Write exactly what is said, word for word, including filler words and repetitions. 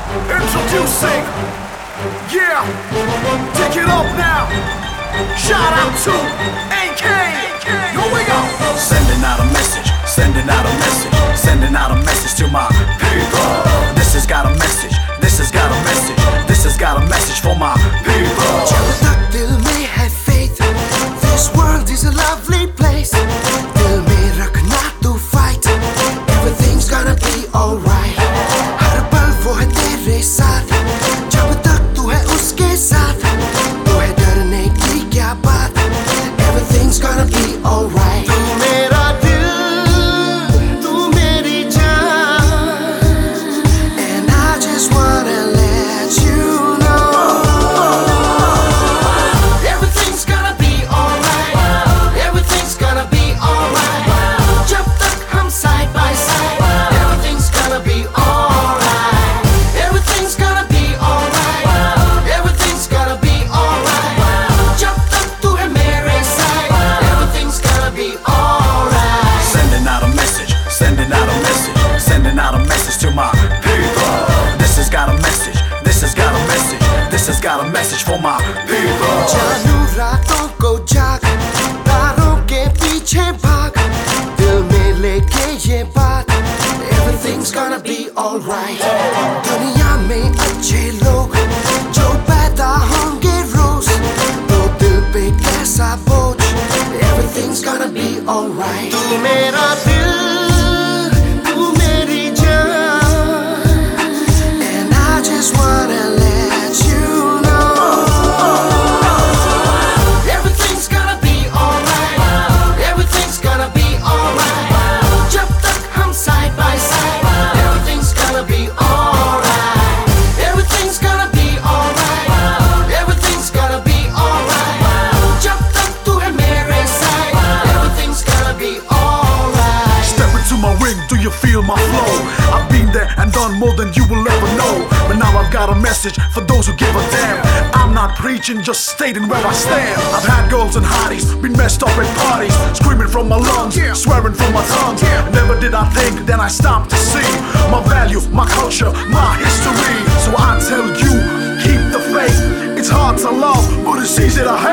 Introducing, yeah, take it up now. Shout out to A K. Here we go. Sending out a message, sending out a message, sending out a message to my people. This has got a message, this has got a message, this has got a message for my people. जब तक दिल में है faith, this world is a lovely place. दिल में रखना तू fight, everything's gonna be alright. हर पल वो है तेरे साथ, जब तक तू है उसके साथ. तो है डरने की क्या बात, everything's gonna be alright. तू मेरा दिल, तू मेरी जान, and I just wanna let you know everything's gonna be alright. Everything's gonna be alright. जब तक हम side by side, everything's gonna be alright. Everything's gonna be alright. Everything's gonna be alright. जब तक तू है मेरे side, everything's gonna be alright. Sending out a message, sending out a message, sending out a message to my people. This has got a message, this has got a message, this has got a message for my people. जानू रातों को जाग, तारों के पीछे भाग, दिल में लेके ये बात, everything's gonna be alright. दुनिया में अच्छे लोग जो पैदा होंगे रोज, तो दिल पे कैसा बोझ, everything's gonna be alright. तू मेरा दिल, तू मेरी जान, and I just wanna let you know everything's gonna be alright. Everything's gonna be alright. जब तक हम side by side, everything's gonna be alright. Everything's gonna be alright. Everything's gonna be alright. जब तक तू है मेरे side, everything's gonna be alright. Step into my ring, do you feel my flow? I've been there and done more than you will ever know. But now I've got a message for those who give a damn. I'm not preaching, just stating where I stand. I've had girls and hotties, been messed up at parties, screaming from my lungs, swearing from my tongue. Never did I think, then I stopped to see my value, my culture, my history. So I tell you, keep the faith. It's hard to love, but it's easy to hate.